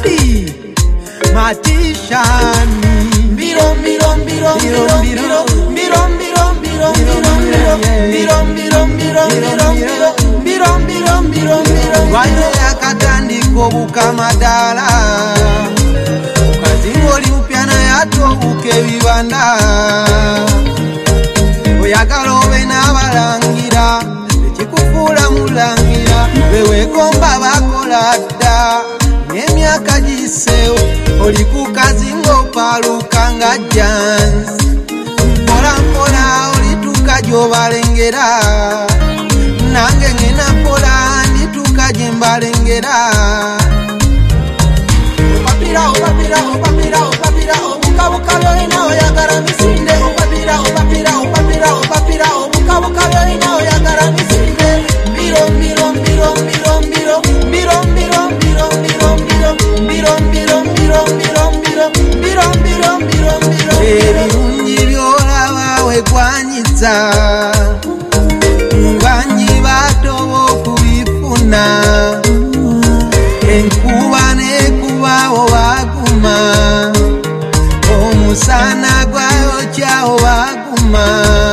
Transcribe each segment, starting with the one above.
Daddy Matishani Mbiro Wanye yakatandika obukamadala Kazingoli upya na yatobuka ebibanda oyagala obe n'abalangira ekikufuula mulangira bewegomba bakola dda n'emyaka giseewo oli ku kazinga opaaluka nga jansi mpolampola olituuka gy'obalengera nange ngenda mpola ndituuka gye mbalengera opapira obukabuka byolina oyagala misinde opapira obukabuka byolina oyagala misinde mbiro ebirungi byolaba wegwanyiza bangi batoba okubifuna enkuba nekubawo baguma omusana gwayokyawo baguma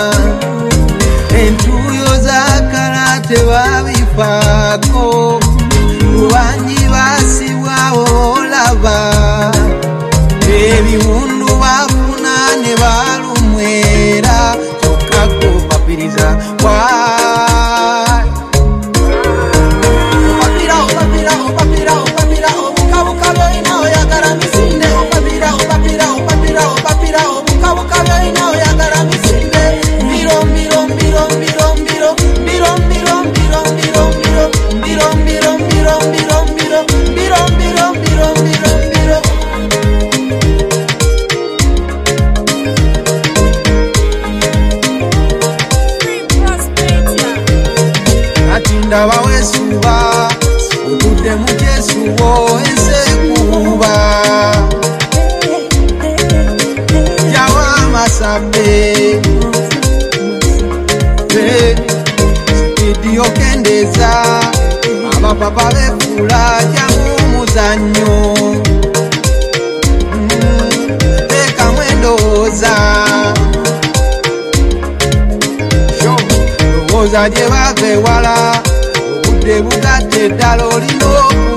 entuuyo zakala tebabifaako bangi basibwawo olaba ebiwundu bafuna ne balumwera kyokka kopapiriza opapira obukabuka byolina oyagala misinde opapira obukabuka byolina oyagala misinde mbiro ndaba wesuba otudde mu kyesubo ensekuba jawa amasabe sipidi okendeza abapapa befuula jamu omuzannyo teekamu endowooza lowooza gye bava ewala obudde bugatte eddala olina